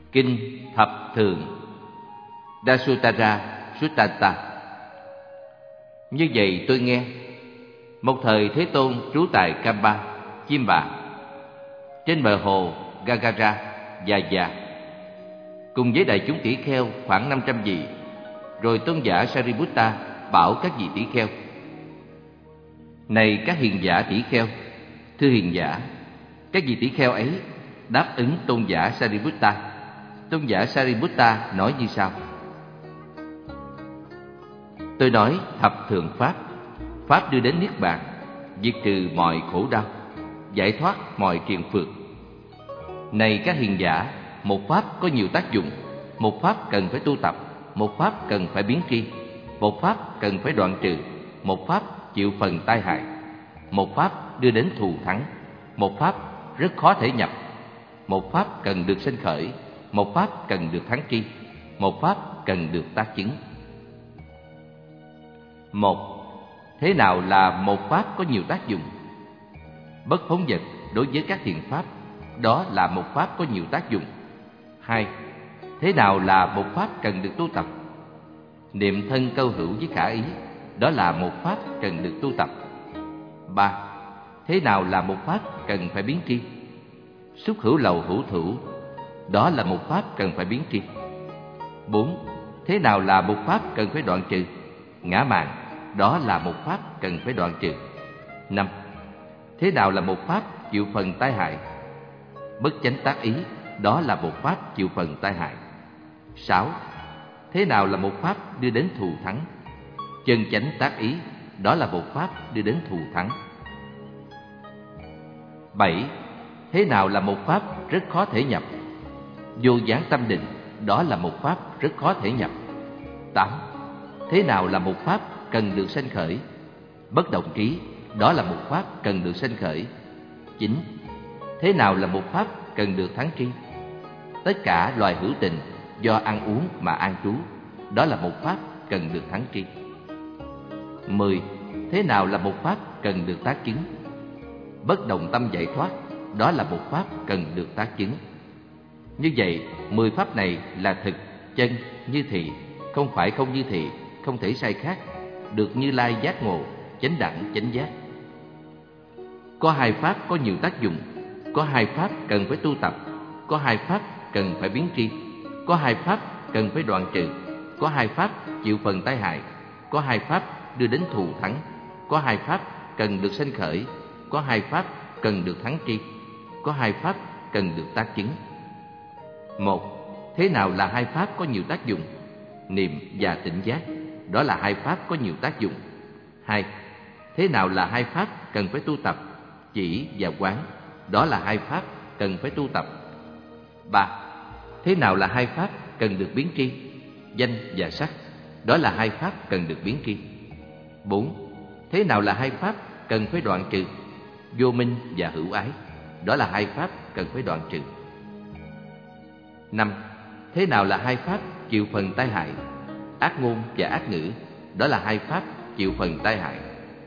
Kinh Thập Thường Dasutara Suttanta. Như vậy tôi nghe, một thời Thế Tôn trú tại Kampa, Chiêm Bạ, trên bờ hồ Gagara, Già, cùng với đại chúng tỷ kheo khoảng 500 vị. Rồi tôn giả Sariputta bảo các vị tỷ kheo: Này các hiền giả tỷ kheo, thưa hiền giả, các vị tỷ kheo ấy đáp ứng tôn giả Sariputta. Tôn giả Sariputta nói như sau: Tôi nói thập thường pháp, pháp đưa đến niết bàn, diệt trừ mọi khổ đau, giải thoát mọi triền phược. Này các hiền giả, một pháp có nhiều tác dụng, một pháp cần phải tu tập, một pháp cần phải biến tri, một pháp cần phải đoạn trừ, một pháp chịu phần tai hại, một pháp đưa đến thù thắng, một pháp rất khó thể nhập, một pháp cần được sanh khởi, một pháp cần được thắng tri, một pháp cần được tác chứng. Một, thế nào là một pháp có nhiều tác dụng? Bất phóng dật đối với các thiện pháp, đó là một pháp có nhiều tác dụng. Hai, thế nào là một pháp cần được tu tập? Niệm thân câu hữu với khả ý, đó là một pháp cần được tu tập. Ba, thế nào là một pháp cần phải biến tri? Xúc hữu lậu hữu thủ, đó là một pháp cần phải biến tri. Bốn, thế nào là một pháp cần phải đoạn trừ? Ngã mạn, đó là một pháp cần phải đoạn trừ. Năm, thế nào là một pháp chịu phần tai hại? Bất chánh tác ý, đó là một pháp chịu phần tai hại. Sáu, thế nào là một pháp đưa đến thù thắng? Chân chánh tác ý, đó là một pháp đưa đến thù thắng. Bảy, thế nào là một pháp rất khó thể nhập? Vô gián tâm định, đó là một pháp rất khó thể nhập. Tám, thế nào là một pháp cần được sanh khởi? Bất động trí, đó là một pháp cần được sanh khởi. Chín, thế nào là một pháp cần được thắng tri? Tất cả loài hữu tình do ăn uống mà an trú, đó là một pháp cần được thắng tri. 10. Thế nào là một pháp cần được tác chứng? Bất động tâm giải thoát, đó là một pháp cần được tác chứng. Như vậy, 10 pháp này là thực, chân, như thị, không phải không như thị, không thể sai khác, được Như Lai giác ngộ, chánh đẳng chánh giác. Có 2 pháp có nhiều tác dụng, có 2 pháp cần phải tu tập, có 2 pháp cần phải biến tri, có 2 pháp cần phải đoạn trừ, có 2 pháp chịu phần tai hại, có 2 pháp đưa đến thù thắng, có 2 pháp cần được sanh khởi, có 2 pháp cần được thắng tri, có 2 pháp cần được tác chứng. 1. Thế nào là 2 pháp có nhiều tác dụng? Niệm và tỉnh giác, đó là 2 pháp có nhiều tác dụng. 2. Thế nào là 2 pháp cần phải tu tập? Chỉ và quán, đó là 2 pháp cần phải tu tập. 3. Thế nào là 2 pháp cần được biến tri? Danh và sắc, đó là 2 pháp cần được biến tri. 4. Thế nào là 2 pháp cần phải đoạn trừ? Vô minh và hữu ái, đó là 2 pháp cần phải đoạn trừ. 5. Thế nào là 2 pháp chịu phần tai hại? Ác ngôn và ác ngữ, đó là 2 pháp chịu phần tai hại.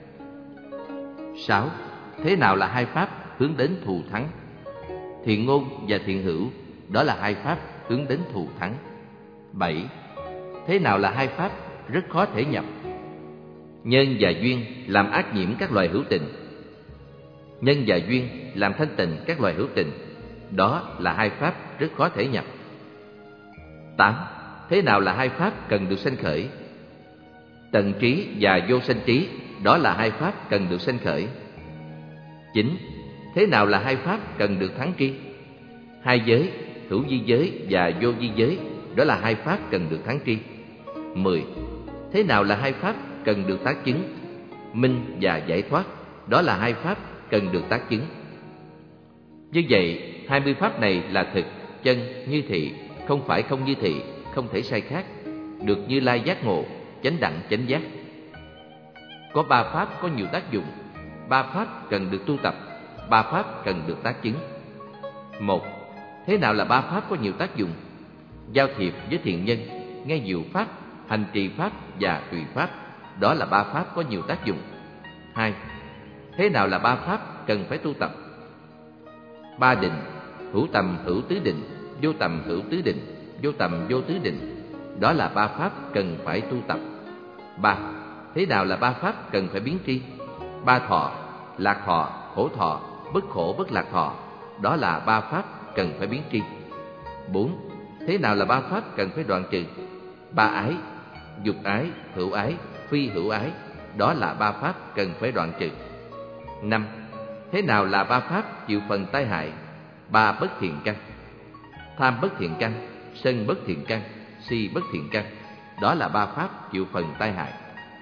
6. Thế nào là 2 pháp hướng đến thù thắng? Thiện ngôn và thiện hữu, đó là 2 pháp hướng đến thù thắng. 7. Thế nào là 2 pháp rất khó thể nhập? Nhân và duyên làm ác nhiễm các loài hữu tình, nhân và duyên làm thanh tịnh các loài hữu tình, đó là 2 pháp rất khó thể nhập. 8. Thế nào là 2 pháp cần được sanh khởi? Tận trí và vô sanh trí, đó là 2 pháp cần được sanh khởi. 9. Thế nào là 2 pháp cần được thắng tri? 2 giới, hữu vi giới và vô vi giới, đó là 2 pháp cần được thắng tri. 10. Thế nào là 2 pháp cần được tác chứng? Minh và giải thoát, đó là 2 pháp cần được tác chứng. Như vậy, 20 pháp này là thực, chân, như thị, không phải không như thị, không thể sai khác, được Như Lai giác ngộ, chánh đẳng chánh giác. Có 3 pháp có nhiều tác dụng, 3 pháp cần được tu tập, 3 pháp cần được tác chứng. 1. Thế nào là 3 pháp có nhiều tác dụng? Giao thiệp với thiện nhân, nghe diệu pháp, hành trì pháp và tùy pháp, đó là 3 pháp có nhiều tác dụng. 2. Thế nào là 3 pháp cần phải tu tập? 3 định, hữu tầm hữu tứ định, vô tầm hữu tứ định, vô tầm vô tứ định. Đó là ba pháp cần phải tu tập. 3. Thế nào là ba pháp cần phải biến tri? Ba thọ, lạc thọ, khổ thọ, bất khổ bất lạc thọ. Đó là ba pháp cần phải biến tri. 4. Thế nào là ba pháp cần phải đoạn trừ? Ba ái, dục ái, hữu ái, phi hữu ái. Đó là ba pháp cần phải đoạn trừ. 5. Thế nào là ba pháp chịu phần tai hại? Ba bất thiện căn: tham bất thiện căn, sân bất thiện căn, si bất thiện căn. Đó là ba pháp chịu phần tai hại.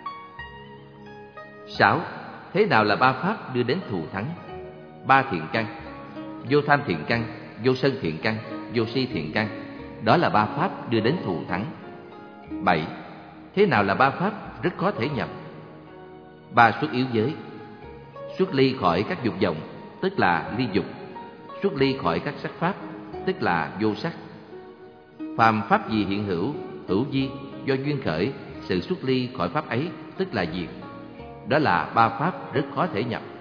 6. Thế nào là ba pháp đưa đến thù thắng? Ba thiện căn: vô tham thiện căn, vô sân thiện căn, vô si thiện căn. Đó là ba pháp đưa đến thù thắng. 7. Thế nào là ba pháp rất khó thể nhập? Ba xuất yếu giới: xuất ly khỏi các dục vọng, tức là ly dục; xuất ly khỏi các sắc pháp, tức là vô sắc. Phàm pháp gì hiện hữu, hữu vi, do duyên khởi, sự xuất ly khỏi pháp ấy, tức là diệt. Đó là ba pháp rất khó thể nhập.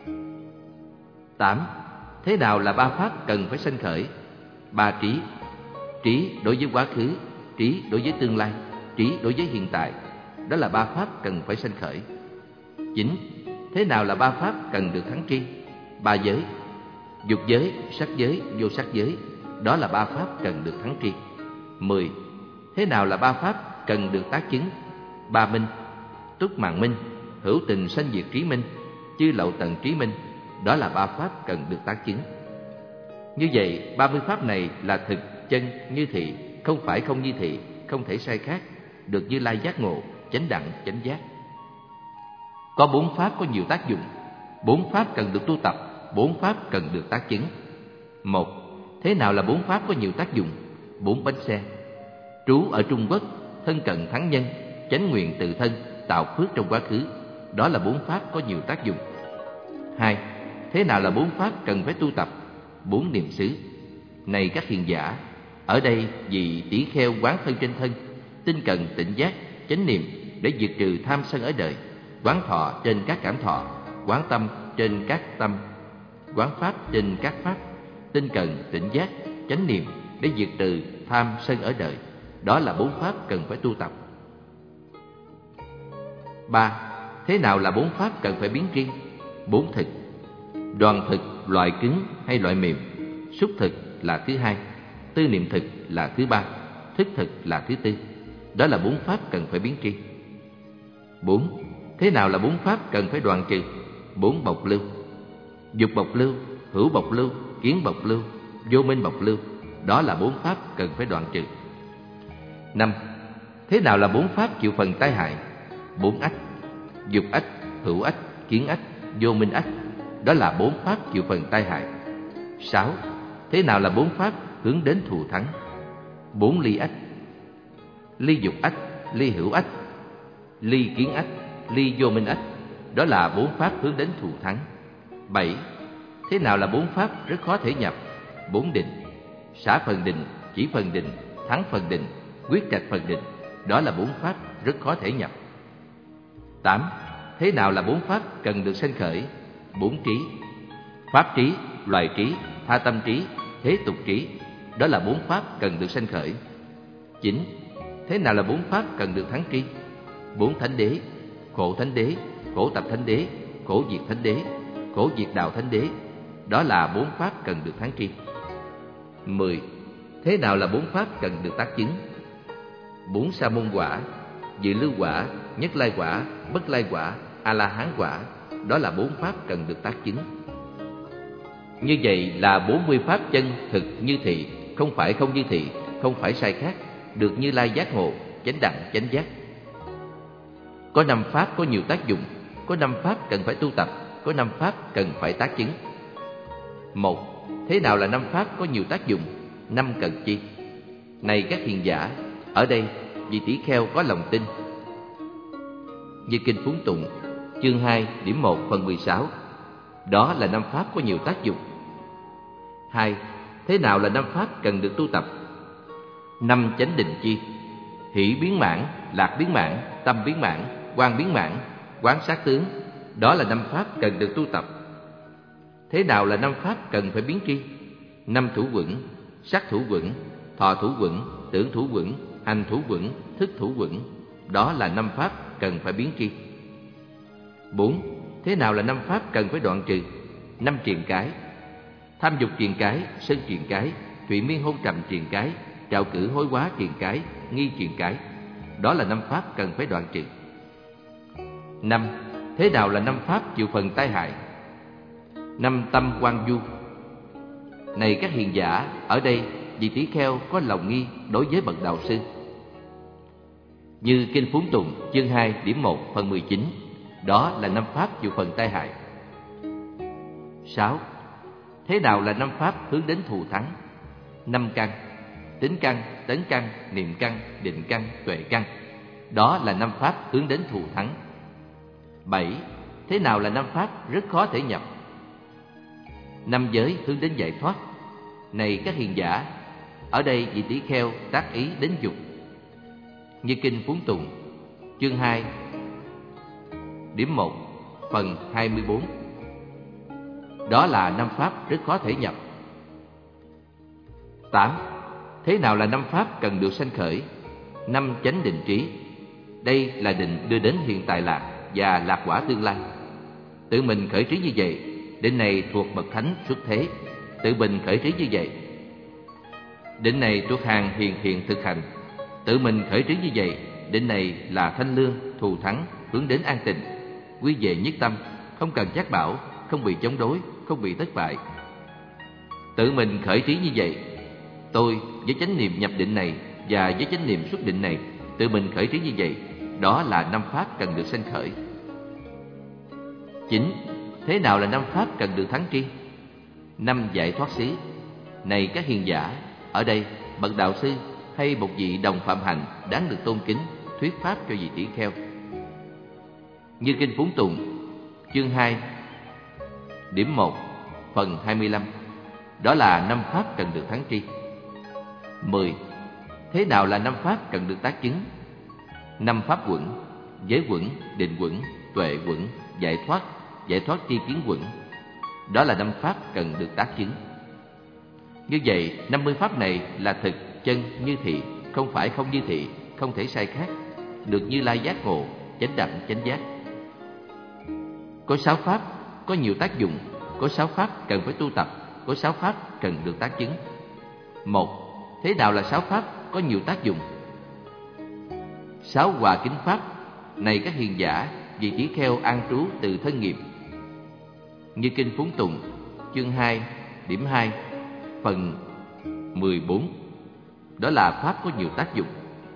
8. Thế nào là ba pháp cần phải sanh khởi? Ba trí: trí đối với quá khứ, trí đối với tương lai, trí đối với hiện tại. Đó là ba pháp cần phải sanh khởi. 9. Thế nào là ba pháp cần được thắng tri? Ba giới: dục giới, sắc giới, vô sắc giới. Đó là ba pháp cần được thắng tri. 10. Thế nào là ba pháp cần được tác chứng? Ba minh: túc mạng minh, hữu tình sanh diệt trí minh, chư lậu tận trí minh. Đó là ba pháp cần được tác chứng. Như vậy, 30 pháp này là thực, chân, như thị, không phải không như thị, không thể sai khác, được Như Lai giác ngộ, chánh đẳng, chánh giác. Có 4 pháp có nhiều tác dụng. 4 pháp cần được tu tập, 4 pháp cần được tác chứng. 1. Thế nào là 4 pháp có nhiều tác dụng? 4 bánh xe: trú ở Trung Quốc, thân cận thắng nhân, chánh nguyện tự thân, tạo phước trong quá khứ. Đó là 4 pháp có nhiều tác dụng. 2. Thế nào là 4 pháp cần phải tu tập? 4 niệm xứ. Này các hiền giả, ở đây vì tỷ kheo quán thân trên thân, tinh cần tỉnh giác, chánh niệm để diệt trừ tham sân ở đời, quán thọ trên các cảm thọ, quán tâm trên các tâm, quán pháp trên các pháp, tinh cần tỉnh giác, chánh niệm để diệt trừ tham sân ở đời. Đó là 4 pháp cần phải tu tập. 3. Thế nào là 4 pháp cần phải biến tri? 4 thực: đoàn thực, loại cứng hay loại mềm; xúc thực là thứ hai; tư niệm thực là thứ ba; thức thực là thứ tư. Đó là 4 pháp cần phải biến tri. 4. Thế nào là 4 pháp cần phải đoạn trừ? 4 bộc lưu: dục bộc lưu, hữu bộc lưu, kiến bộc lưu, vô minh bộc lưu. Đó là 4 pháp cần phải đoạn trừ. 5. Thế nào là 4 pháp chịu phần tai hại? 4 ách: dục ách, hữu ách, kiến ách, vô minh ách. Đó là 4 pháp chịu phần tai hại. 6. Thế nào là 4 pháp hướng đến thù thắng? 4 ly ách: ly dục ách, ly hữu ách, ly kiến ách, ly vô minh ách. Đó là 4 pháp hướng đến thù thắng. 7. Thế nào là 4 pháp rất khó thể nhập? 4 định: xả phần định, chỉ phần định, thắng phần định, quyết trạch phần định. Đó là 4 pháp rất khó thể nhập. 8. Thế nào là 4 pháp cần được sanh khởi? 4 trí: pháp trí, loài trí, tha tâm trí, thế tục trí. Đó là 4 pháp cần được sanh khởi. 9. Thế nào là 4 pháp cần được thắng tri? 4 thánh đế: khổ thánh đế, khổ tập thánh đế, khổ diệt thánh đế, khổ diệt đạo thánh đế. Đó là 4 pháp cần được thắng tri. 10. Thế nào là 4 pháp cần được tác chứng? 4 sa môn quả: dự lưu quả, nhất lai quả, bất lai quả, a la hán quả. Đó là 4 pháp cần được tác chứng. Như vậy là 40 pháp chân thực như thị, không phải không như thị, không phải sai khác, được Như Lai giác ngộ, chánh đẳng, chánh giác. Có 5 pháp có nhiều tác dụng, có 5 pháp cần phải tu tập, có 5 pháp cần phải tác chứng. 1. Thế nào là 5 pháp có nhiều tác dụng? 5 cần chi? Này các hiền giả, ở đây vì tỷ kheo có lòng tin. Như kinh Phúng Tụng, chương 2, điểm 1, phần 16. Đó là 5 pháp có nhiều tác dụng. 2. Thế nào là 5 pháp cần được tu tập? 5 chánh định chi? Hỷ biến mãn, lạc biến mãn, tâm biến mãn, quan biến mãn, quán sát tướng. Đó là 5 pháp cần được tu tập. Thế nào là 5 pháp cần phải biến tri? 5 thủ quẩn: sắc thủ vững, thọ thủ vững, tưởng thủ vững, hành thủ vững, thức thủ vững. Đó là 5 pháp cần phải biến tri. 4. Thế nào là 5 pháp cần phải đoạn trừ? 5 triền cái: tham dục triền cái, sân triền cái, thụy miên hôn trầm triền cái, trạo cử hối hóa triền cái, nghi triền cái. Đó là 5 pháp cần phải đoạn trừ. 5. Thế nào là 5 pháp chịu phần tai hại? 5 tâm quan du. Này các hiền giả, ở đây vị tỷ kheo có lòng nghi đối với bậc đạo sư. Như kinh Phúng Tùng chương 2 điểm 1 phần 19. Đó là 5 pháp chịu phần tai hại. 6. Thế nào là 5 pháp hướng đến thù thắng? 5 căn: tính căn, tấn căn, niệm căn, định căn, tuệ căn. Đó là 5 pháp hướng đến thù thắng. 7. Thế nào là 5 pháp rất khó thể nhập? 5 giới hướng đến giải thoát. Này các hiền giả, ở đây vị tỷ kheo tác ý đến dục. Như kinh Phúng Tùng chương 2 điểm 1 phần 24. Đó là 5 pháp rất khó thể nhập. 8. Thế nào là 5 pháp cần được sanh khởi? 5 chánh định trí. Đây là định đưa đến hiện tại lạc và lạc quả tương lai. Tự mình khởi trí như vậy, định này thuộc bậc thánh xuất thế. Tự mình khởi trí như vậy. Định này thuộc hàng hiền thiện thực hành. Tự mình khởi trí như vậy, định này là thanh lương, thù thắng, hướng đến an tịnh, quy về nhất tâm, không cần giác bảo, không bị chống đối, không bị thất bại. Tự mình khởi trí như vậy, tôi với chánh niệm nhập định này và với chánh niệm xuất định này, tự mình khởi trí như vậy, đó là 5 pháp cần được sanh khởi. 9. Thế nào là 5 pháp cần được thắng tri? 5 giải thoát xứ. Này các hiền giả, ở đây bậc đạo sư hay một vị đồng phạm hạnh đáng được tôn kính thuyết pháp cho vị tỷ kheo. Như kinh Phúng Tùng chương 2 điểm 1 phần 25. Đó là 5 pháp cần được thắng tri. 10. Thế nào là 5 pháp cần được tác chứng? 5 pháp quẩn: giới quẩn, định quẩn, tuệ quẩn, giải thoát tri kiến quẩn. Đó là 5 pháp cần được tác chứng. Như vậy, 50 pháp này là thực, chân, như thị, không phải không như thị, không thể sai khác, được Như Lai giác ngộ, chánh đẳng, chánh giác. Có 6 pháp có nhiều tác dụng, có 6 pháp cần phải tu tập, có 6 pháp cần được tác chứng. 1. Thế nào là 6 pháp có nhiều tác dụng? 6 hòa kính pháp. Này các hiền giả, vị tỷ kheo an trú từ thân nghiệp. Như kinh Phúng Tùng chương 2 điểm 2 phần 14. Đó là pháp có nhiều tác dụng.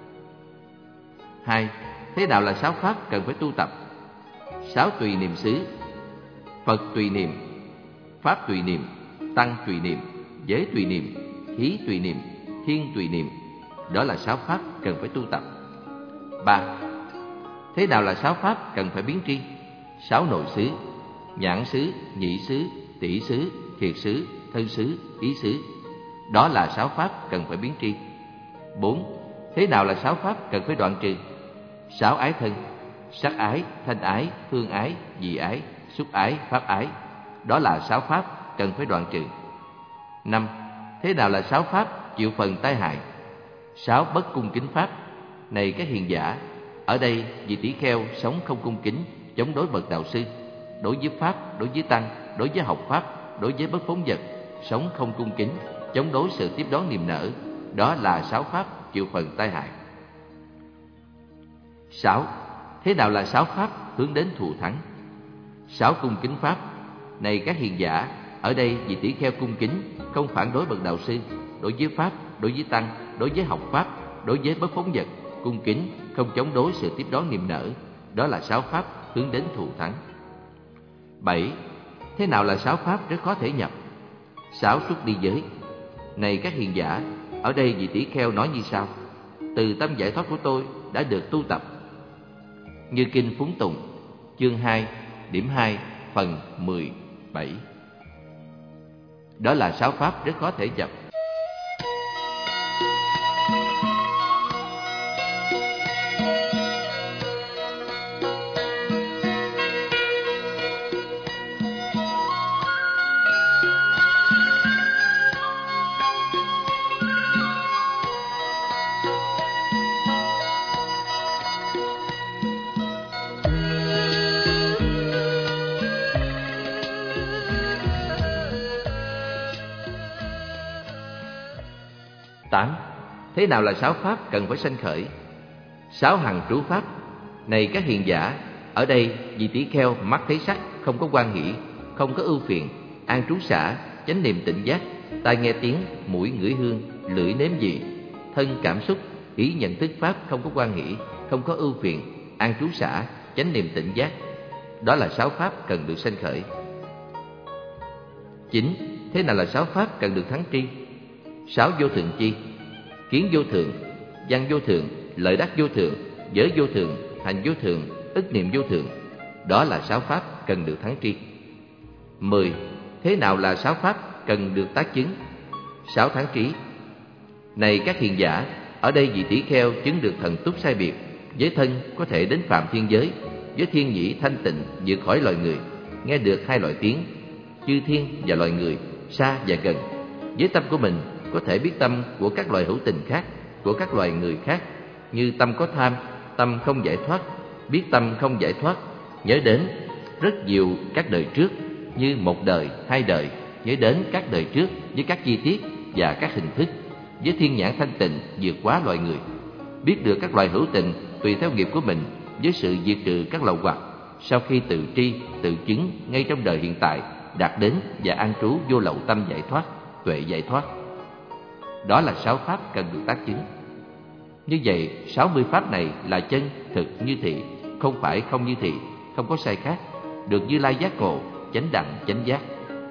2. Thế nào là 6 pháp cần phải tu tập? 6 tùy niệm xứ: Phật tùy niệm, pháp tùy niệm, tăng tùy niệm, giới tùy niệm, khí tùy niệm, thiên tùy niệm. Đó là 6 pháp cần phải tu tập. 3. Thế nào là 6 pháp cần phải biến tri? 6 nội xứ: nhãn xứ, nhị xứ, tỷ xứ, thiệt xứ, thân xứ, ý xứ. Đó là 6 pháp cần phải biến tri. 4. Thế nào là 6 pháp cần phải đoạn trừ? 6 ái thân: sắc ái, thanh ái, hương ái, vị ái, xúc ái, pháp ái. Đó là 6 pháp cần phải đoạn trừ. 5. Thế nào là 6 pháp chịu phần tai hại? 6 bất cung kính pháp. Này các hiền giả, ở đây vị tỷ kheo sống không cung kính, chống đối bậc đạo sư, đối với pháp, đối với tăng, đối với học pháp, đối với bất phóng vật, sống không cung kính, chống đối sự tiếp đón niềm nở. Đó là 6 pháp chịu phần tai hại. 6. Thế nào là 6 pháp hướng đến thù thắng? 6 cung kính pháp. Này các hiền giả, ở đây vị tỷ kheo cung kính, không phản đối bậc đạo sư, đối với pháp, đối với tăng, đối với học pháp, đối với bất phóng vật, cung kính, không chống đối sự tiếp đón niềm nở. Đó là 6 pháp hướng đến thù thắng. 7. Thế nào là 6 pháp rất khó thể nhập? 6 xuất đi giới. Này các hiền giả, ở đây vị tỷ kheo nói như sau: từ tâm giải thoát của tôi đã được tu tập. Như kinh Phúng Tùng chương 2 điểm 2 phần 17. Đó là 6 pháp rất khó thể nhập. Thế nào là sáu pháp cần phải sanh khởi? Sáu hằng trú pháp. Này các hiền giả, ở đây vì tỷ kheo mắt thấy sắc, không có quan hỷ, không có ưu phiền, an trú xả, chánh niệm tỉnh giác, tai nghe tiếng, mũi ngửi hương, lưỡi nếm vị, thân cảm xúc, ý nhận thức pháp không có quan hỷ, không có ưu phiền, an trú xả, chánh niệm tỉnh giác. Đó là sáu pháp cần được sanh khởi. 9. Thế nào là sáu pháp cần được thắng tri? Sáu vô thượng chi: kiến vô thượng, văn vô thượng, lợi đắc vô thượng, giới vô thượng, hành vô thượng, ức niệm vô thượng. Đó là sáu pháp cần được thắng tri. 10. Thế nào là sáu pháp cần được tác chứng? Sáu thắng trí. Này các hiền giả, ở đây vị tỷ kheo chứng được thần túc sai biệt, với thân có thể đến phạm thiên giới, với thiên nhĩ thanh tịnh vượt khỏi loài người, nghe được hai loại tiếng, chư thiên và loài người, xa và gần. Với tâm của mình có thể biết tâm của các loài hữu tình khác, của các loài người khác, như tâm có tham, tâm không giải thoát, biết tâm không giải thoát, nhớ đến rất nhiều các đời trước, như một đời, hai đời, nhớ đến các đời trước với các chi tiết và các hình thức, với thiên nhãn thanh tịnh vượt quá loài người, biết được các loài hữu tình tùy theo nghiệp của mình, với sự diệt trừ các lậu hoặc, sau khi tự tri, tự chứng ngay trong đời hiện tại, đạt đến và an trú vô lậu tâm giải thoát, tuệ giải thoát. Đó là sáu pháp cần được tác chứng. Như vậy, 60 pháp này là chân, thực, như thị, không phải không như thị, không có sai khác, được Như Lai giác ngộ, chánh đẳng, chánh giác.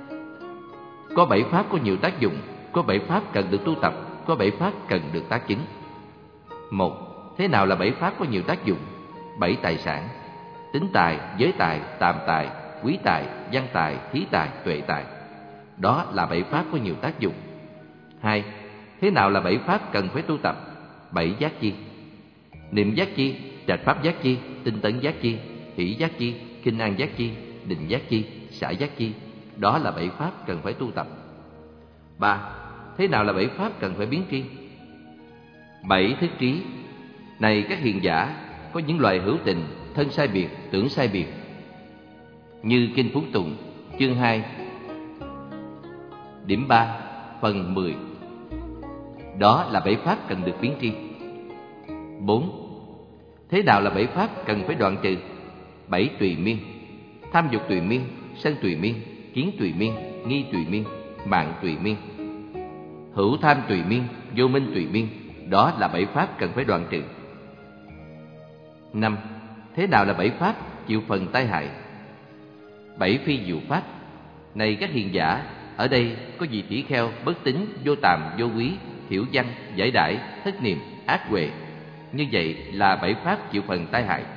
Có 7 pháp có nhiều tác dụng, có 7 pháp cần được tu tập, có 7 pháp cần được tác chứng. 1. Thế nào là 7 pháp có nhiều tác dụng? 7 tài sản: tính tài, giới tài, tàm tài, quý tài, văn tài, thí tài, tuệ tài. Đó là 7 pháp có nhiều tác dụng. 2. Thế nào là 7 pháp cần phải tu tập? 7 giác chi: niệm giác chi, trạch pháp giác chi, tinh tấn giác chi, hỷ giác chi, kinh an giác chi, định giác chi, xả giác chi. Đó là 7 pháp cần phải tu tập. 3. Thế nào là 7 pháp cần phải biến tri? 7 thức trí. Này các hiền giả, có những loài hữu tình, thân sai biệt, tưởng sai biệt. Như Kinh Phú Tùng, chương 2, điểm 3, phần 10. Đó là 7 pháp cần được biến tri. 4. Thế nào là 7 pháp cần phải đoạn trừ? 7 tùy miên: tham dục tùy miên, sân tùy miên, kiến tùy miên, nghi tùy miên, mạng tùy miên. Hữu tham tùy miên, vô minh tùy miên. Đó là 7 pháp cần phải đoạn trừ. 5. Thế nào là 7 pháp chịu phần tai hại? 7 phi diệu pháp. Này các hiền giả, ở đây có vị tỷ kheo bất tín, vô tàm, vô quý, thiểu văn, giải đãi, thất niệm, ác huệ. Như vậy là 7 pháp chịu phần tai hại.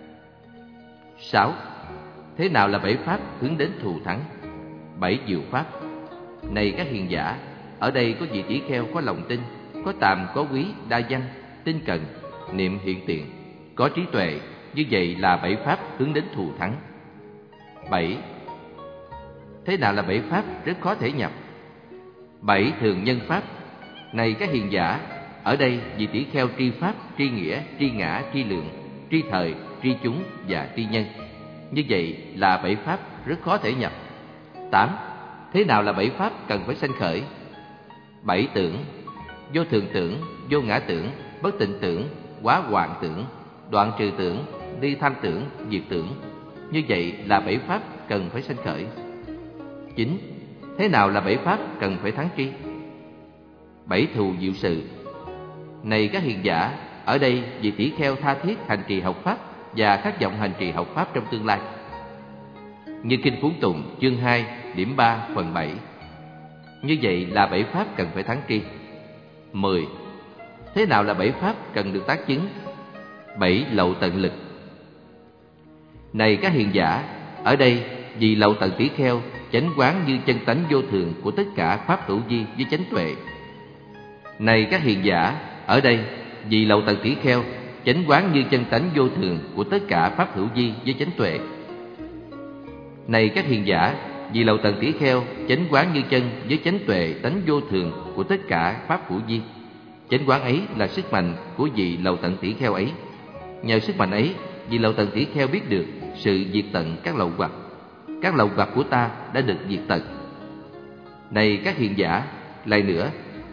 6. Thế nào là 7 pháp hướng đến thù thắng? 7 diệu pháp. Này các hiền giả, ở đây có vị tỷ kheo có lòng tin, có tàm, có quý, đa văn, tinh cần, niệm hiện tiền, có trí tuệ. Như vậy là 7 pháp hướng đến thù thắng. 7. Thế nào là 7 pháp rất khó thể nhập? 7 thường nhân pháp. Này các hiền giả, ở đây vị tỷ kheo tri pháp, tri nghĩa, tri ngã, tri lượng, tri thời, tri chúng và tri nhân. Như vậy là 7 pháp rất khó thể nhập. 8. Thế nào là 7 pháp cần phải sanh khởi? 7 tưởng: vô thường tưởng, vô ngã tưởng, bất tịnh tưởng, quá hoạn tưởng, đoạn trừ tưởng, ly tham tưởng, diệt tưởng. Như vậy là 7 pháp cần phải sanh khởi. 9. Thế nào là 7 pháp cần phải thắng tri? 7 thù diệu sự. Này các hiền giả, ở đây vị tỷ kheo tha thiết hành trì học pháp và khát vọng hành trì học pháp trong tương lai. Như Kinh Phú Tùng, chương 2, điểm 3, phần 7. Như vậy là 7 pháp cần phải thắng tri. 10. Thế nào là 7 pháp cần được tác chứng? 7 lậu tận lực. Này các hiền giả, ở đây vì lậu tận tỷ kheo chánh quán như chân tánh vô thường của tất cả pháp hữu vi với chánh tuệ. Này các hiền giả, ở đây vì lậu tận tỷ kheo chánh quán như chân tánh vô thường của tất cả pháp hữu vi với chánh tuệ. Này các hiền giả, vì lậu tận tỷ kheo chánh quán như chân với chánh tuệ tánh vô thường của tất cả pháp hữu vi. Chánh quán ấy là sức mạnh của vị lậu tận tỷ kheo ấy. Nhờ sức mạnh ấy, vị lậu tận tỷ kheo biết được sự diệt tận các lậu hoặc. Các lậu hoặc của ta đã được diệt tận. Này các hiền giả, lại nữa,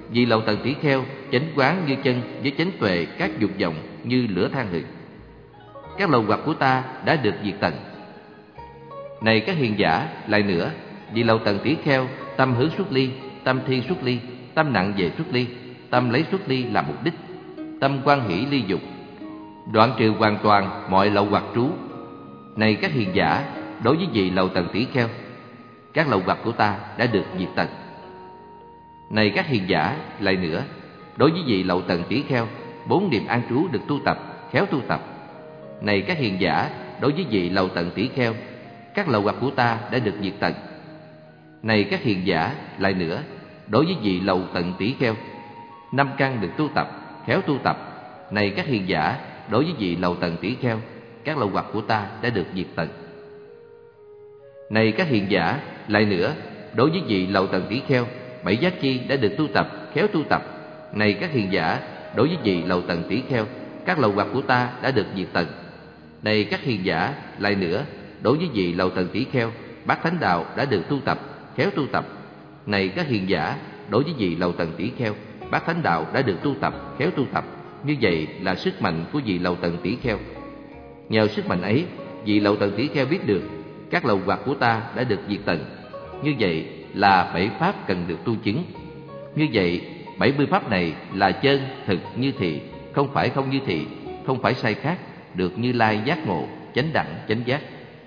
Vì lầu tầng tỷ kheo, chánh quán như chân với chánh tuệ các dục vọng như lửa than hừng. Các lầu hoặc của ta đã được diệt tận. Này các hiền giả, lại nữa, vì lầu tầng tỷ kheo, tâm hướng xuất ly, tâm thi xuất ly, tâm nặng về xuất ly, tâm lấy xuất ly làm mục đích, tâm quan hỷ ly dục, đoạn trừ hoàn toàn mọi lậu hoặc trú. Này các hiền giả, đối với vị lầu tầng tỷ kheo, các lậu hoặc của ta đã được diệt tận. Này các hiền giả, lại nữa, đối với vị lậu tầng tỷ kheo, 4 niệm an trú được tu tập, khéo tu tập. Này các hiền giả, đối với vị lầu tầng tỷ kheo, các lậu hoặc của ta đã được diệt tận. Này các hiền giả, lại nữa, đối với vị lầu tầng tỷ kheo, 5 căn được tu tập, khéo tu tập. Này các hiền giả, đối với vị lầu tầng tỷ kheo, các lậu hoặc của ta đã được diệt tận. Này các hiền giả, lại nữa, đối với vị lầu tầng tỷ kheo, 7 giác chi đã được tu tập, khéo tu tập. Này các hiền giả, đối với vị lầu tầng tỷ kheo, các lậu hoặc của ta đã được diệt tận. Này các hiền giả, lại nữa, đối với vị lầu tầng tỷ kheo, bát thánh đạo đã được tu tập, khéo tu tập. Này các hiền giả, đối với vị lầu tầng tỷ kheo, bát thánh đạo đã được tu tập, khéo tu tập. Như vậy là sức mạnh của vị lầu tầng tỷ kheo. Nhờ sức mạnh ấy, vị lầu tầng tỷ kheo biết được các lậu hoặc của ta đã được diệt tận. Như vậy là 7 pháp cần được tu chứng. Như vậy 70 pháp này là chân, thực, như thị, không phải không như thị, không phải sai khác, được Như Lai giác ngộ, chánh đẳng, chánh giác.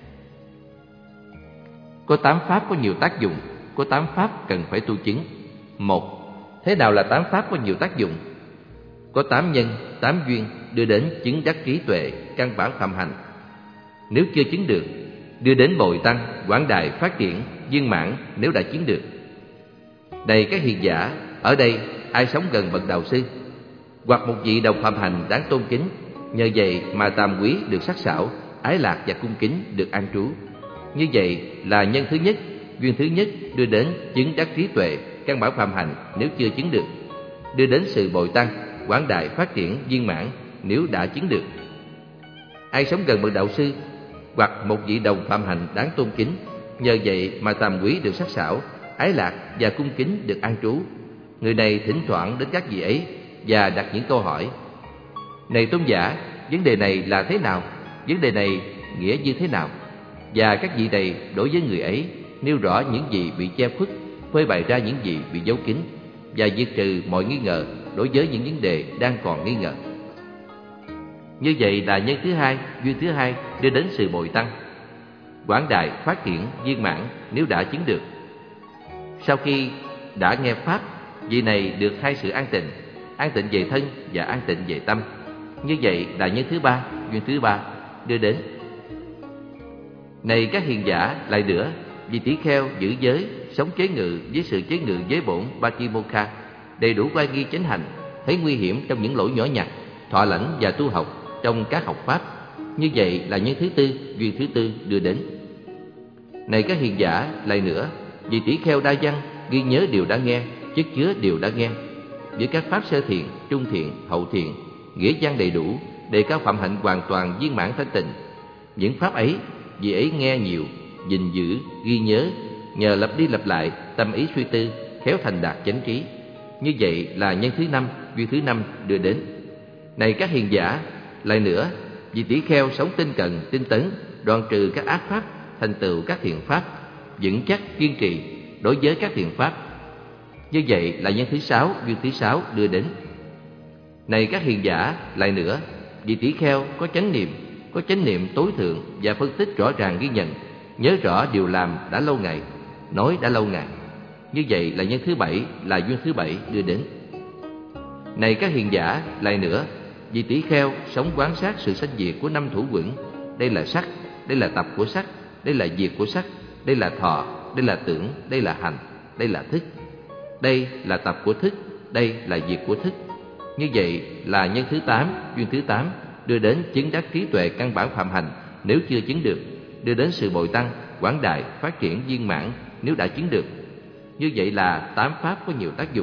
Có 8 pháp có nhiều tác dụng, có 8 pháp cần phải tu chứng. 1. Thế nào là 8 pháp có nhiều tác dụng? Có 8 nhân, 8 duyên đưa đến chứng đắc trí tuệ, căn bản phạm hành. Nếu chưa chứng được, đưa đến bồi tăng, quảng đại, phát triển, viên mãn nếu đã chứng được. Này các hiền giả, ở đây ai sống gần bậc đạo sư hoặc một vị đồng phạm hành đáng tôn kính, nhờ vậy mà tam quý được sắc sảo, ái lạc và cung kính được an trú. Như vậy là nhân thứ nhất, duyên thứ nhất đưa đến chứng đắc trí tuệ, căn bản phạm hành nếu chưa chứng được, đưa đến sự bồi tăng, quảng đại, phát triển, viên mãn nếu đã chứng được. Ai sống gần bậc đạo sư hoặc một vị đồng phạm hành đáng tôn kính, nhờ vậy mà tam quý được sắc sảo, ái lạc và cung kính được an trú. Người này thỉnh thoảng đến các vị ấy và đặt những câu hỏi: này tôn giả, vấn đề này là thế nào? Vấn đề này nghĩa như thế nào? Và các vị này đối với người ấy nêu rõ những gì bị che khuất, phơi bày ra những gì bị giấu kín, và diệt trừ mọi nghi ngờ đối với những vấn đề đang còn nghi ngờ. Như vậy là nhân thứ hai, duyên thứ hai đưa đến sự bồi tăng, quảng đại, phát triển, viên mãn nếu đã chứng được. Sau khi đã nghe pháp, vị này được 2 sự an tịnh về thân và an tịnh về tâm. Như vậy là nhân thứ ba, duyên thứ ba đưa đến. Này các hiền giả, lại nữa, vì tỷ kheo giữ giới, sống chế ngự với sự chế ngự giới bổn Patimokkha, đầy đủ oai nghi chánh hành, thấy nguy hiểm trong những lỗi nhỏ nhặt, thọ lãnh và tu học trong các học pháp. Như vậy là nhân thứ tư, duyên thứ tư đưa đến. Này các hiền giả, lại nữa, vì tỷ kheo đa văn, ghi nhớ điều đã nghe, chất chứa điều đã nghe, với các pháp sơ thiện, trung thiện, hậu thiện, nghĩa văn đầy đủ, đề cao phạm hạnh hoàn toàn viên mãn thanh tịnh. Những pháp ấy, vì ấy nghe nhiều, gìn giữ, ghi nhớ, nhờ lặp đi lặp lại, tâm ý suy tư, khéo thành đạt chánh trí. Như vậy là nhân thứ năm, duyên thứ năm đưa đến. Này các hiền giả, lại nữa, vì tỷ kheo sống tinh cần, tinh tấn, đoạn trừ các ác pháp, thành tựu các thiện pháp, vững chắc kiên trì đối với các thiện pháp. Như vậy là nhân thứ sáu, duyên thứ sáu đưa đến. Này các hiền giả, lại nữa, vì tỷ kheo có chánh niệm tối thượng và phân tích rõ ràng ghi nhận, nhớ rõ điều làm đã lâu ngày, nói đã lâu ngày. Như vậy là nhân thứ bảy, là duyên thứ bảy đưa đến. Này các hiền giả, lại nữa, vì tỷ kheo sống quán sát sự sanh diệt của 5 thủ quẩn. Đây là sắc, đây là tập của sắc, đây là diệt của sắc, đây là thọ, đây là tưởng, đây là hành, đây là thức. Đây là tập của thức, đây là diệt của thức. Như vậy là nhân thứ 8, duyên thứ 8 đưa đến chứng đắc trí tuệ căn bản phạm hành nếu chưa chứng được, đưa đến sự bồi tăng, quảng đại, phát triển viên mãn nếu đã chứng được. Như vậy là 8 pháp có nhiều tác dụng.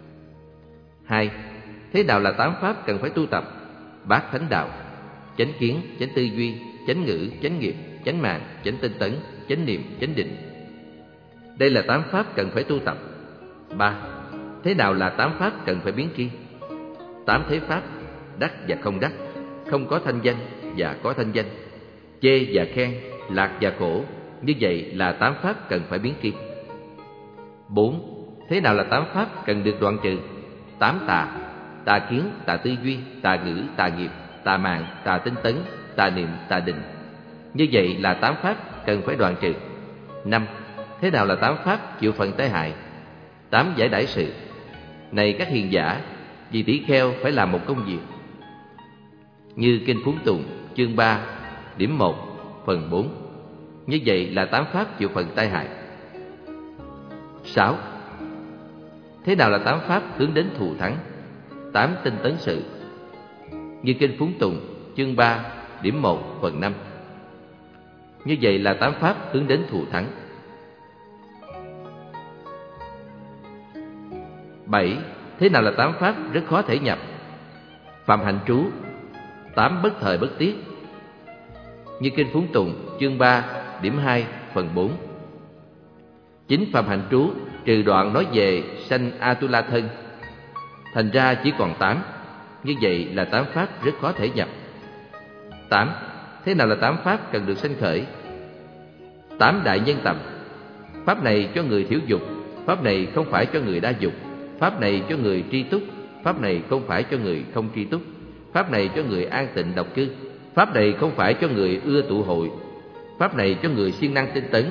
2. Thế nào là 8 pháp cần phải tu tập? Bát thánh đạo: chánh kiến, chánh tư duy, chánh ngữ, chánh nghiệp, chánh mạng, chánh tinh tấn, chánh niệm, chánh định. Đây là 8 pháp cần phải tu tập. 3. thế nào là tám pháp cần phải biến tri? Tám thế pháp, đắc và không đắc, không có thanh danh và có thanh danh, chê và khen, lạc và khổ, như vậy là tám pháp cần phải biến tri. 4. Thế nào là tám pháp cần được đoạn trừ? Tám tà, tà kiến, tà tư duy, tà ngữ, tà nghiệp, tà mạng, tà tinh tấn, tà niệm, tà định. Như vậy là tám pháp cần phải đoạn trừ. 5. Thế nào là tám pháp chịu phần tai hại? Tám giải đãi sự. Này các hiền giả, vì tỷ kheo phải làm một công việc. Như Kinh Phúng Tùng, chương 3, điểm 1, phần 4. Như vậy là tám pháp chịu phần tai hại. 6. Thế nào là tám pháp hướng đến thù thắng? Tám tinh tấn sự. Như Kinh Phúng Tùng, chương 3, điểm 1, phần 5. Như vậy là tám pháp hướng đến thù thắng. 7. Thế nào là tám pháp rất khó thể nhập? Phạm hạnh trú, tám bất thời bất tiết. Như Kinh Phúng Tùng, chương 3, điểm 2, phần 4. Chính phạm hạnh trú trừ đoạn nói về sanh Atula thân, thành ra chỉ còn 8. Như vậy là tám pháp rất khó thể nhập. 8. Thế nào là tám pháp cần được sanh khởi? Tám đại nhân tầm. Pháp này cho người thiếu dục, pháp này không phải cho người đa dục, pháp này cho người tri túc, pháp này không phải cho người không tri túc, pháp này cho người an tịnh độc cư, pháp này không phải cho người ưa tụ hội, pháp này cho người siêng năng tinh tấn,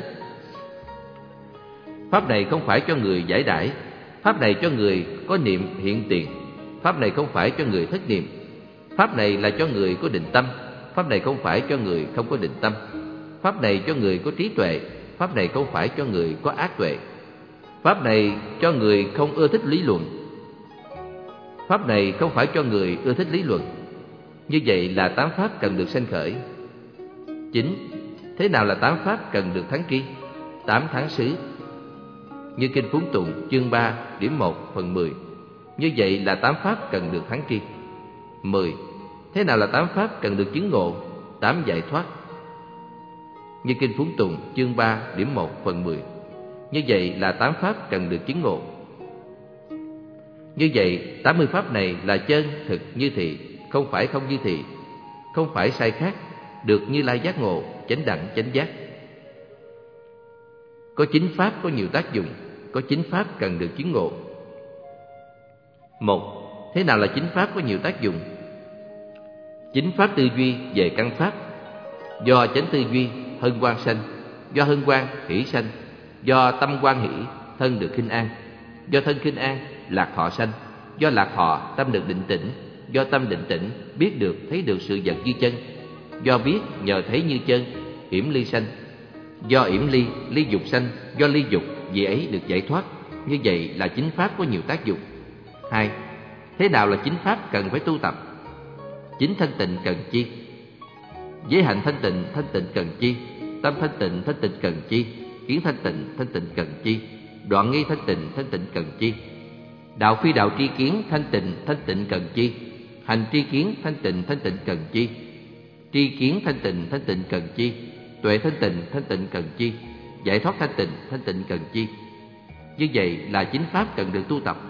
pháp này không phải cho người giải đãi, pháp này cho người có niệm hiện tiền, pháp này không phải cho người thất niệm, pháp này là cho người có định tâm, pháp này không phải cho người không có định tâm, pháp này cho người có trí tuệ, pháp này không phải cho người có ác tuệ, pháp này cho người không ưa thích lý luận, pháp này không phải cho người ưa thích lý luận. Như vậy là tám pháp cần được sanh khởi. 9. Thế nào là tám pháp cần được thắng tri? Tám tháng xứ. Như Kinh Phúng Tụng, chương 3, điểm 1, phần 10. Như vậy là tám pháp cần được thắng tri. 10. Thế nào là tám pháp cần được chứng ngộ? Tám giải thoát. Như Kinh Phúng Tụng, chương 3, điểm 1, phần 10. Như vậy là tám pháp cần được chứng ngộ. Như vậy, 80 pháp này là chân, thực, như thị, không phải không như thị, không phải sai khác, được Như Lai giác ngộ, chánh đẳng, chánh giác. Có 9 pháp có nhiều tác dụng, có 9 pháp cần được chứng ngộ. 1. Thế nào là 9 pháp có nhiều tác dụng? 9 pháp tư duy về căn pháp. Do chánh tư duy, hân hoan sanh. Do hân hoan, hỷ sanh. Do tâm hoan hỷ, thân được khinh an. Do thân khinh an, lạc thọ sanh. Do lạc thọ, tâm được định tĩnh. Do tâm định tĩnh, biết được, thấy được sự vật như chân. Do biết, nhờ thấy như chân, yểm ly sanh. Do yểm ly, ly dục sanh. Do ly dục, vì ấy được giải thoát. Như vậy là 9 pháp có nhiều tác dụng. 2. Thế nào là 9 pháp cần phải tu tập? 9 thanh tịnh cần chi? Giới hạnh thanh tịnh cần chi? Tâm thanh tịnh cần chi? Kiến thanh tịnh cần chi? Đoạn nghi thanh tịnh cần chi? Đạo phi đạo tri kiến thanh tịnh cần chi? Hành tri kiến thanh tịnh cần chi? Tri kiến thanh tịnh cần chi? Tuệ thanh tịnh cần chi? Giải thoát thanh tịnh cần chi? Như vậy là 9 pháp cần được tu tập.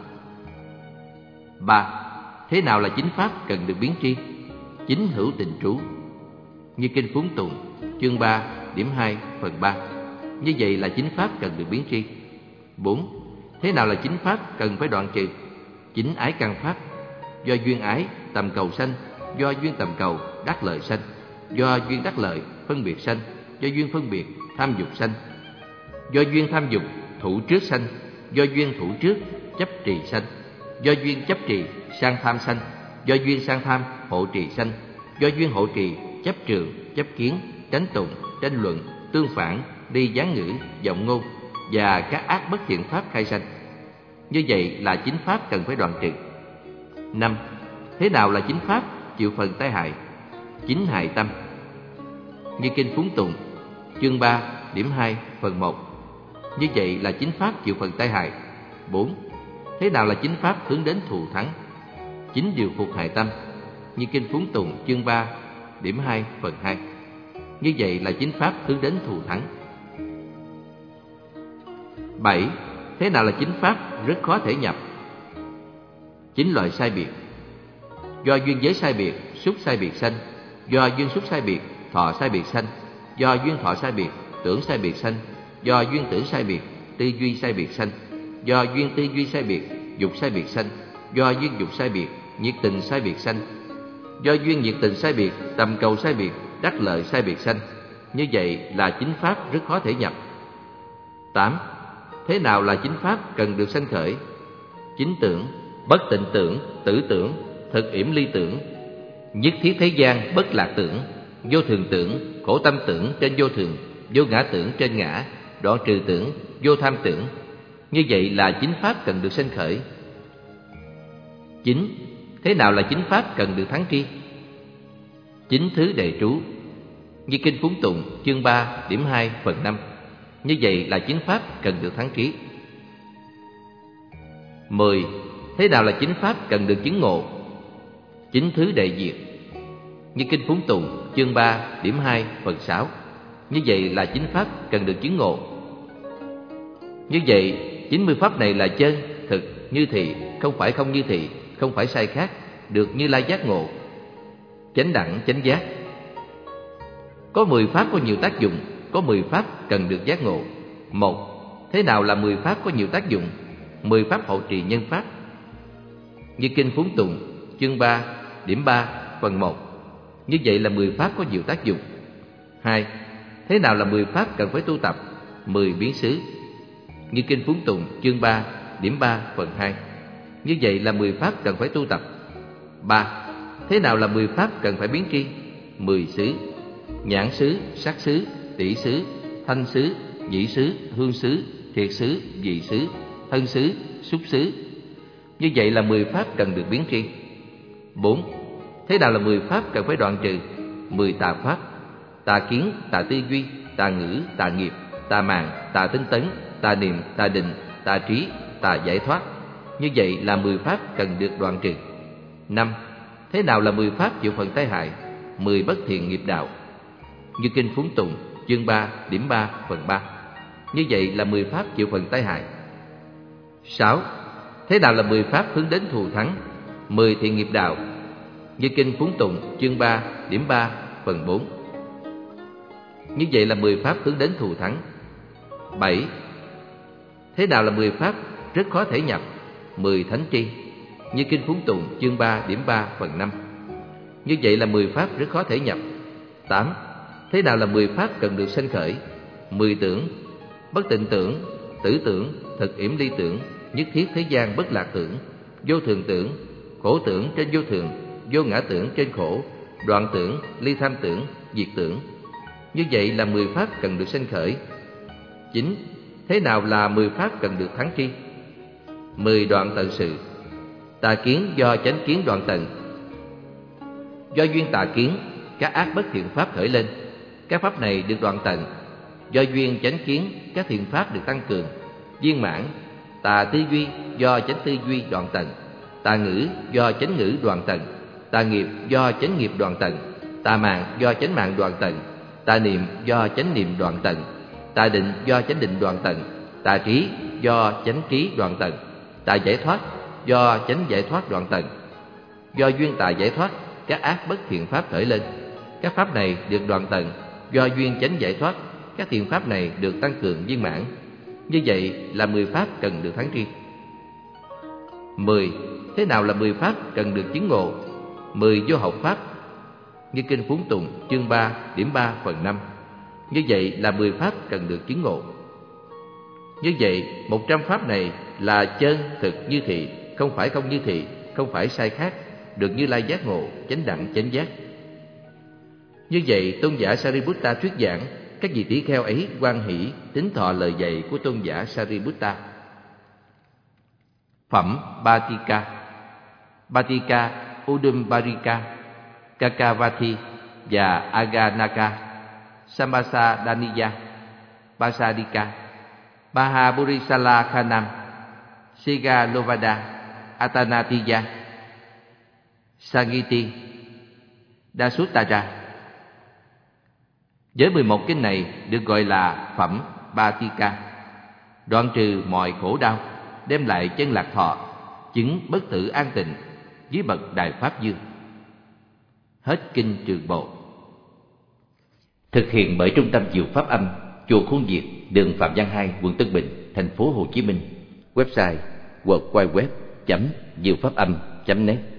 3. Thế nào là 9 pháp cần được biến tri? 9 hữu tình trú. Như Kinh Phúng Tùng, chương 3, điểm 2, phần 3. Như vậy là 9 pháp cần được biến tri. 4. Thế nào là 9 pháp cần phải đoạn trừ? 9 ái căn pháp. Do duyên ái, tầm cầu sanh. Do duyên tầm cầu, đắc lợi sanh. Do duyên đắc lợi, phân biệt sanh. Do duyên phân biệt, tham dục sanh. Do duyên tham dục, thủ trước sanh. Do duyên thủ trước, chấp trì sanh. Do duyên chấp trì, sang tham sanh. Do duyên sang tham, hộ trì sanh. Do duyên hộ trì, chấp trường, chấp kiến, tránh tụng, tranh luận, tương phản, đi gián ngữ, vọng ngôn và các ác bất thiện pháp khai sanh. Như vậy là 9 pháp cần phải đoạn trừ. 5. Thế nào là 9 pháp chịu phần tai hại? 9 hại tâm. Như Kinh Phúng Tùng, chương 3, điểm 2, phần 1. Như vậy là 9 pháp chịu phần tai hại. 4. Thế nào là 9 pháp hướng đến thù thắng? 9 điều phục hại tâm. Như Kinh Phúng Tùng, chương 3, điểm 2, phần 2. Như vậy là 9 pháp hướng đến thù thắng. 7. Thế nào là 9 pháp rất khó thể nhập? 9 loại sai biệt. Do duyên giới sai biệt, xúc sai biệt sanh. Do duyên xúc sai biệt, thọ sai biệt sanh. Do duyên thọ sai biệt, tưởng sai biệt sanh. Do duyên tưởng sai biệt, tư duy sai biệt sanh. Do duyên tư duy sai biệt, dục sai biệt sanh. Do duyên dục sai biệt, nhiệt tình sai biệt sanh. Do duyên nhiệt tình sai biệt, tầm cầu sai biệt, đắc lợi sai biệt sanh. Như vậy là chính pháp rất khó thể nhập. 8. Thế nào là chính pháp cần được sanh khởi? Chính tưởng, bất tịnh tưởng, tử tưởng, thực yểm ly tưởng, nhất thiết thế gian bất lạc tưởng, vô thường tưởng, khổ tâm tưởng trên vô thường, vô ngã tưởng trên ngã, đoạn trừ tưởng, vô tham tưởng. Như vậy là chính pháp cần được sanh khởi. 9. Thế nào là chính pháp cần được thắng tri? Chính thứ đề trú. Như kinh Phúng Tụng chương 3 điểm 2 phần 5. Như vậy là chính pháp cần được thắng trí. 10. Thế nào là chính pháp cần được chứng ngộ? Chính thứ đệ diệt. Như kinh Phúng Tụng chương 3 điểm 2 phần 6. Như vậy là chính pháp cần được chứng ngộ. Như vậy 90 pháp này là chân, thực, như thị, không phải không như thị, không phải sai khác, được Như Lai giác ngộ, chánh đẳng chánh giác. Có 10 pháp có nhiều tác dụng, có 10 pháp cần được giác ngộ. 1. Thế nào là 10 pháp có nhiều tác dụng? 10 pháp hậu trì nhân pháp. Như kinh Phúng Tụng chương 3 điểm 3 phần 1. Như vậy là 10 pháp có nhiều tác dụng. 2. Thế nào là 10 pháp cần phải tu tập? 10 biến xứ. Như kinh Phúng Tụng chương 3 điểm 3 phần 2. Như vậy là 10 pháp cần phải tu tập. 3. Thế nào là 10 pháp cần phải biến tri? 10 xứ. Nhãn xứ, sắc xứ, tỷ xứ, thanh xứ, nhĩ xứ, hương xứ, thiệt xứ, vị xứ, thân xứ, xúc xứ. Như vậy là 10 pháp cần được biến tri. 4. Thế nào là 10 pháp cần phải đoạn trừ? 10 tà pháp. Tà kiến, tà tư duy, tà ngữ, tà nghiệp, tà màng, tà tinh tấn, tà niệm, tà định, tà trí, tà giải thoát. Như vậy là 10 pháp cần được đoạn trừ. 5. Thế nào là 10 pháp chịu phần tai hại? 10 bất thiện nghiệp đạo. Như kinh Phúng Tụng chương 3 điểm 3 phần 3. Như vậy là 10 pháp chịu phần tai hại. 6. Thế nào là 10 pháp hướng đến thù thắng? 10 thiện nghiệp đạo. Như kinh Phúng Tụng chương 3 điểm 3 phần 4. Như vậy là 10 pháp hướng đến thù thắng. 7. Thế nào là 10 pháp rất khó thể nhập? 10 thánh tri. Như kinh Phúng Tụng chương 3 điểm 3 phần 5. Như vậy là 10 pháp rất khó thể nhập. 8. Thế nào là 10 pháp cần được sanh khởi? 10 tưởng, bất tịnh tưởng, tử tưởng, thực yểm ly tưởng, nhất thiết thế gian bất lạc tưởng, vô thường tưởng, khổ tưởng trên vô thường, vô ngã tưởng trên khổ, đoạn tưởng, ly tham tưởng, diệt tưởng. Như vậy là 10 pháp cần được sanh khởi. 9. Thế nào là 10 pháp cần được thắng tri? 10 đoạn tận sự. Tà kiến do chánh kiến đoạn tận. Do duyên tà kiến, các ác bất thiện pháp khởi lên, các pháp này được đoạn tận. Do duyên chánh kiến, các thiện pháp được tăng cường, viên mãn. Tà tư duy do chánh tư duy đoạn tận. Tà ngữ do chánh ngữ đoạn tận. Tà nghiệp do chánh nghiệp đoạn tận. Tà mạng do chánh mạng đoạn tận. Tà niệm do chánh niệm đoạn tận. Tà định do chánh định đoạn tận. Tà trí do chánh trí đoạn tận. Tà giải thoát do chánh giải thoát đoạn tận. Do duyên tà giải thoát, các ác bất thiện pháp khởi lên, các pháp này được đoạn tận. Do duyên chánh giải thoát, các thiện pháp này được tăng cường viên mãn. Như vậy là 10 pháp cần được thắng tri. 10. Thế nào là 10 pháp cần được chứng ngộ? 10 vô học pháp. Như kinh Phúng Tụng chương 3 điểm 3 phần 5. Như vậy là 10 pháp cần được chứng ngộ. Như vậy 100 pháp này là chân, thực, như thị, không phải không như thị, không phải sai khác, được Như Lai giác ngộ, chánh đẳng chánh giác. Như vậy tôn giả Sariputta thuyết giảng, các vị tỷ kheo ấy hoan hỷ tín thọ lời dạy của tôn giả Sariputta. Phẩm Batika. Batika, Udumbarika, Kakavati và Aganaka, Sambasadaniya, Basadika, Mahaburisala Khanam, Sigalovada, Atanatiya, Sangiti, Dasuttara. Với 11 kinh này được gọi là phẩm Batika, đoạn trừ mọi khổ đau, đem lại chân lạc thọ, chứng bất tử an tịnh với bậc Đại Pháp Dương. Hết kinh Trường Bộ. Thực hiện bởi Trung tâm Diệu Pháp Âm, chùa Khuôn Việt, đường Phạm Văn Hai, quận Tân Bình, thành phố Hồ Chí Minh. Website www.diệu pháp âm.net.